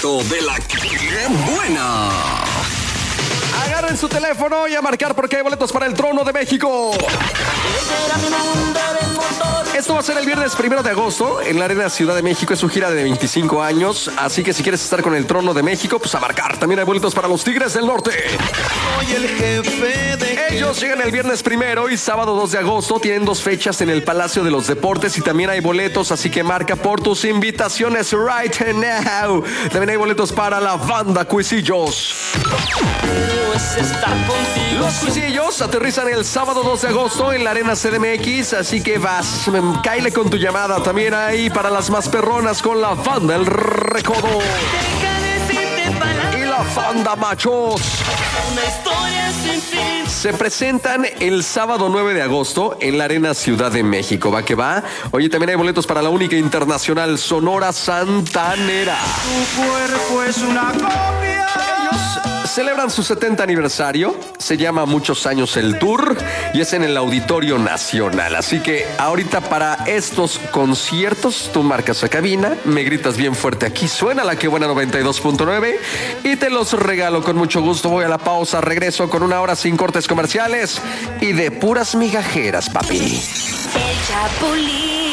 momento de la buena. Agarren su teléfono y a marcar porque hay boletos para el Trono de México. Esto va a ser el viernes 1 de agosto en la Arena Ciudad de México. Es su gira de 25 años. Así que si quieres estar con el Trono de México, pues a marcar. También hay boletos para los Tigres del Norte. Soy el jefe de... Ellos llegan el viernes 1 y sábado 2 de agosto. Tienen 2 fechas en el Palacio de los Deportes y también hay boletos. Así que marca por tus invitaciones right now. También hay boletos para la banda Cuisillos. Los Cuisillos aterrizan el sábado 2 de agosto en la Arena CDMX, así que vas, cáele con tu llamada. También hay para las más perronas con la banda El Recodo y la banda Machos. Se presentan el sábado 9 de agosto en la Arena Ciudad de México. Va que va. Oye, también hay boletos para la única internacional Sonora Santanera. Tu cuerpo es una copia. Ellos celebran su 70 aniversario. Se llama Muchos Años el Tour y es en el Auditorio Nacional. Así que ahorita para estos conciertos tú marcas a cabina, me gritas bien fuerte. Aquí suena la que buena 92.9 y te los regalo con mucho gusto. Voy a la pausa, regreso con 1 hora sin cortes comerciales y de puras migajeras, papi. El Chapulín.